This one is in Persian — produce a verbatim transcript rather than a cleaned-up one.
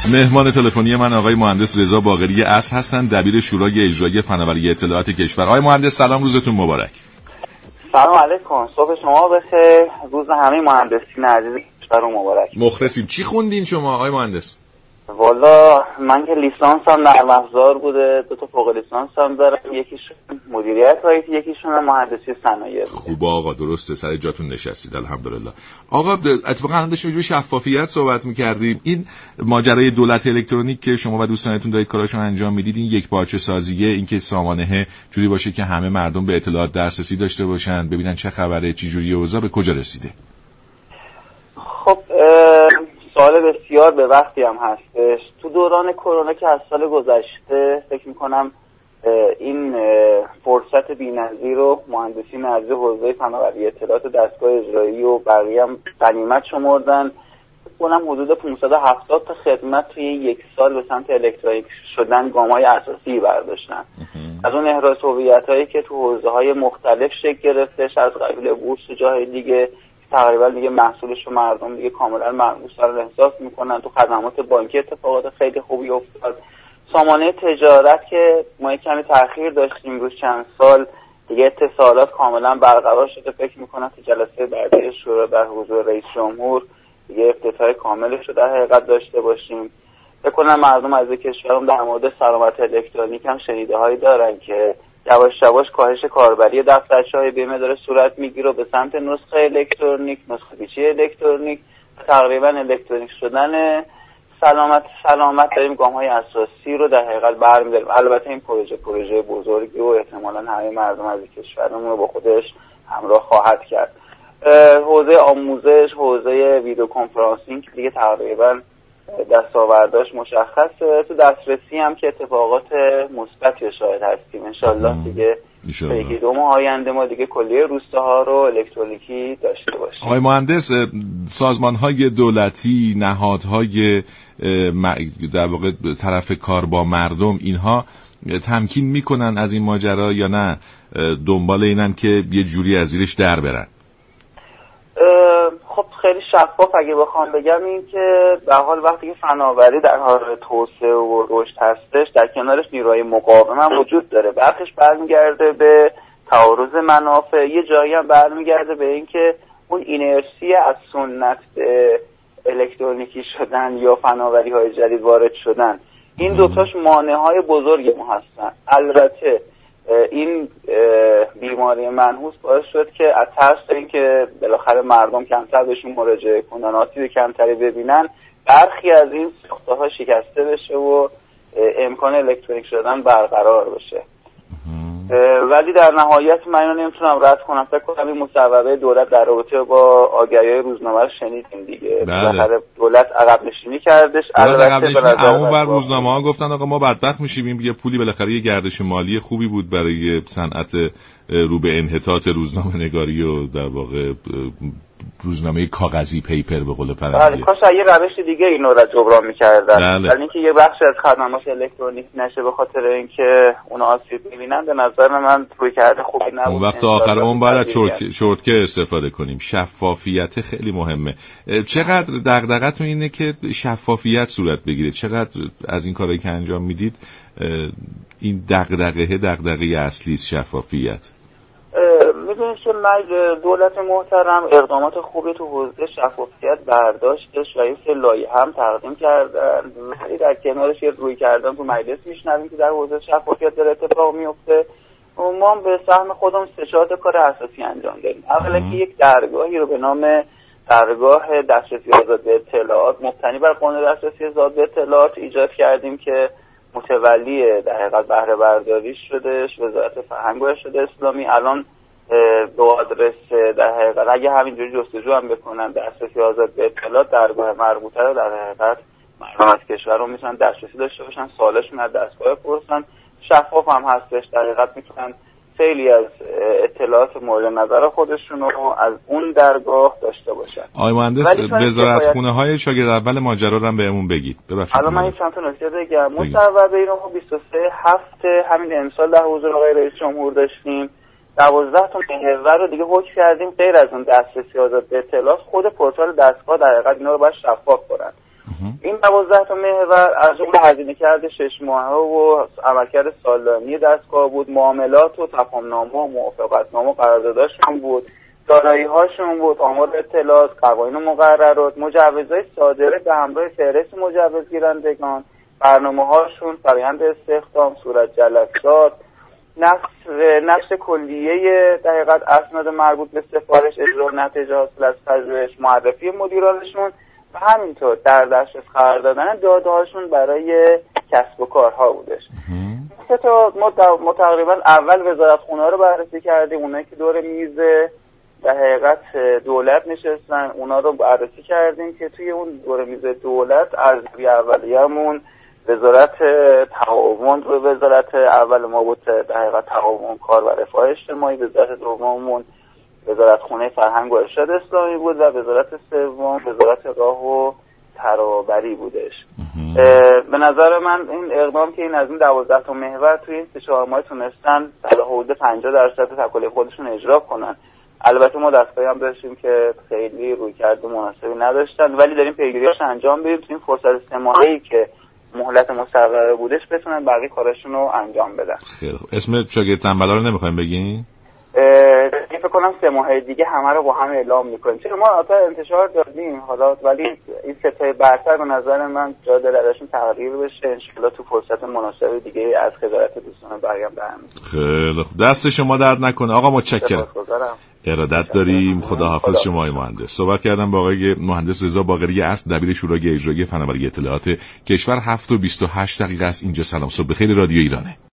مهمان تلفنی من آقای مهندس رضا باقری اصل هستند، دبیر شورای اجرایی فناوری اطلاعات کشور. آقای مهندس سلام، روزتون مبارک. سلام علیکم، صبح شما بخیر، روز همه مهندسین عزیز کشور مبارک. مخلصیم. چی خوندین شما آقای مهندس؟ والا من که لیسانسم نرم افزار بوده، دو تا فوق لیسانس هم دارم، یکیشون مدیریت آیتی، یکیشون مهندسی صنایع. خوب آقا، درسته، سر جاتون نشستید الحمدلله. آقا اتفاقا الان داشتیم راجع به شفافیت صحبت می‌کردیم. این ماجرای دولت الکترونیک که شما و دوستانتون دارید کاراشو انجام میدید، این یک پارچه سازیه، این که سامانه جوری باشه که همه مردم به اطلاعات دسترسی داشته باشن، ببینن چه خبره، چه جوریه اوضاع، به کجا رسیده؟ خب سوال بسیار به وقتی هم هستش. تو دوران کرونا که از سال گذشته فکر میکنم این فرصت بی‌نظیر رو مهندسین عزیز حوزه فناوری اطلاعات دستگاه اجرایی و بقیه هم غنیمت شمردن. فکر کنم حدود پانصد و هفتاد تا خدمت توی یک سال به سمت الکترونیک شدن گام‌های اساسی برداشتن. از اون احراز هویت‌هایی که تو حوزه‌های مختلف شکل گرفته، از قبیل بورس و جاهای دیگه، تقریبا دیگه محصولش رو مردم دیگه کاملا مرموز دارن احساس میکنن. تو خدمات بانکی اتفاقات خیلی خوبی افتاد. سامانه تجارت که ما کمی تأخیر داشتیم روز چند سال، دیگه اتصالات کاملا برقرار شده. فکر میکنم تو جلسه بعدی شورا در حضور رئیس جمهور دیگه افتتاح کاملش رو در حقیقت داشته باشیم. فکر کنم مردم از کشورم در مورد سلامت الکترونیک هم شنیده هایی دارن که یواش یواش کاهش کاربری دفترچه‌های بیمه داره صورت میگیره و به سمت نسخه الکترونیک، نسخه پیچی الکترونیک، تقریبا الکترونیک شدن سلامت سلامت داریم گام‌های اساسی رو در حقیقت برمی‌داریم. البته این پروژه پروژه بزرگی و احتمالاً همه مردم از کشورمون رو با خودش همراه خواهد کرد. حوزه آموزش، حوزه ویدیو کنفرانسینگ دیگه تقریبا دستاورداش مشخصه. تو دسترسی هم که اتفاقات مثبتی شاهد هستیم. انشالله دیگه یکی دو ماه آینده ما دیگه کلیه روستاها رو الکترونیکی داشته باشیم. آقای مهندس، سازمان‌های دولتی، نهادهای در واقع طرف کار با مردم، اینها تمکین میکنن از این ماجرا یا نه دنبال اینن که یه جوری از زیرش در برن؟ خب خیلی شفاف اگه بخوام بگم این که به حال وقتی که فناوری در حال توسعه و رشد هستش، در کنارش نیروهای مقاوم هم وجود داره. برخش برمیگرده به تعارض منافع، یه جایی هم برمیگرده به این که اون اینرسی از سنت به الکترونیکی شدن یا فناوری های جدید وارد شدن، این دوتاش مانع های بزرگ ما هستن. البته این بیماری منحوس باعث شد که از ترس این که بالاخره مردم کمتر بهشون مراجعه کنن، آسیب کمتری ببینن، برخی از این ساخته‌ها شکسته بشه و امکان الکترونیک شدن برقرار بشه. ولی در نهایت من اینو نمیتونم رد کنم. فکر کنم این مصوبه دولت در رابطه با آگهی‌های روزنامه رو شنیدیم دیگه. بالاخره دولت عقب نشینی کردش. البته به اون ور روزنامه‌ها گفتن آقا ما بدبخت میشیم، یه پولی بالاخره یه گردش مالی خوبی بود برای صنعت رو به انحطاط روزنامه‌نگاری و در واقع روزنامه کاغذی، پیپر به قول فرنگی. بله، کاش یه روش دیگه اینو را جبران می‌کردن. ولی اینکه یه بخش از خدمات الکترونیک نشه به خاطر اینکه اون آسیب می‌بینن، به نظر من روی کرده خوبی نبود. اون وقت آخر اون باید از شورتکت استفاده کنیم. شفافیت خیلی مهمه. چقدر دغدغه‌تون اینه که شفافیت صورت بگیره؟ چقدر از این کارهایی که انجام میدید این دغدغه دغدغه اصلی است، شفافیت؟ میدونید که دولت محترم اقدامات خوبی تو حوزه شفافیت برداشتش و یه سری لایحه هم تقدیم کردن، ولی در کنارش یه روی کردن تو مجلس میشنویم که در حوزه شفافیت داره اتفاق میفته. ما به سهم خودمون سه چهار تا کار اساسی انجام دادیم. اولا که یک درگاهی رو به نام درگاه دسترسی آزاد به اطلاعات مبتنی بر قانون دسترسی آزاد به اطلاعات ایجاد کردیم که متولی در حقیقت بهره برداری شدهش وزارت فرهنگ و ارشاد اسلامی. الان به آدرس در حقیقت اگه همینجوری جستجو هم بکنن دسترسی آزاد به اطلاعات، درگاه مربوطه رو در حقیقت مردم از کشور رو میتونن دسترسی داشته باشن، سوالشون از دستگاه پرسن، شفاف هم هستش. در حقیقت میتونن خیلی از اطلاعات مورد نظر خودشون رو از اون درگاه داشته باشن. آقای مهندس، وزارتخونه های شاگرد اول ماجرا رو هم بهمون بگید. ببخشید الان من این چند تا نکته بگم. مصوبه اینو ما بیست و سه هفته همین امسال در حضور آقای رئیس جمهور داشتیم. دوازده تا محور رو دیگه حکم کردیم غیر از اون دسترسی آزاد به اطلاعات، خود پورتال دستگاه در حقیقت اینا رو باید شفاف کنن. این دوازده تا محور از جمله هزینه کرده شش ماهه و عملکرد سالانه دستگاه بود، معاملات و تفاهم‌نامه و موافقتنامه و قرارداداشون بود، دارایی هاشون بود، آمار اطلاعات، قوانین و مقررات، مجوزهای صادره به همراه فهرست مجوزگیرندگان، برنامه هاشون، فرآیند استخدام، صورت جلسات، نقش نقش کلیه دقیقاً اسناد مربوط به سفارش، اجرا نتیجه حاصل از پژوهش، معرفی مدیرانشون و همینطور در دسترس قرار دادن داده هاشون برای کسب و کارها بودش. تا ما تقریبا اول وزارتخونه رو بررسی کردیم، اونایی که دور میز در حقیقت دولت نشستن اونا رو بررسی کردیم که توی اون دور میز دولت ارزیابی اولیه‌مون وزارت تعاون رو وزارت اول ما بود در حقیقت تعاون کار و رفاه اجتماعی، وزارت دوممون وزارت خونه فرهنگ و ارشاد اسلامی بود و وزارت سوم وزارت راه و ترابری بودش. به نظر من این اقدام که این از این دوازده تا محور توی این سه چهار ماه تونستن در حدود پنجاه درصد تکلیف خودشون اجرا کنن. البته ما دستگاهی هم داشتیم که خیلی رویکرد مناسبی نداشتن، ولی داریم پیگیریاش انجام بدیم تو این فرصت سه ماهه‌ای که مهلت مستقره بودش بتونن بقیه کاراشون رو انجام بدن. خیلی خوب. اسم شاگرد تنبلا رو نمیخوایم بگین؟ فکر کنم سه ماه دیگه همه رو با هم اعلام میکنیم، چون ما البته انتشار دادیم حالا، ولی این ستای برتر به نظر من جا داره ازشون تغییر بشه، انشالله تو فرصت مناسب دیگه از خجالت دوستان بقیه هم برم. خیلی خوب، دست شما درد نکنه آقا، متشکرم. ارادت داریم. خداحافظ شما آقای مهندس. صحبت کردم با آقای مهندس رضا باقری اصل، دبیر شورای اجرایی فناوری اطلاعات کشور. هفت و بیست و هشت دقیقه است اینجا. سلام صبح بخیر رادیو ایرانه.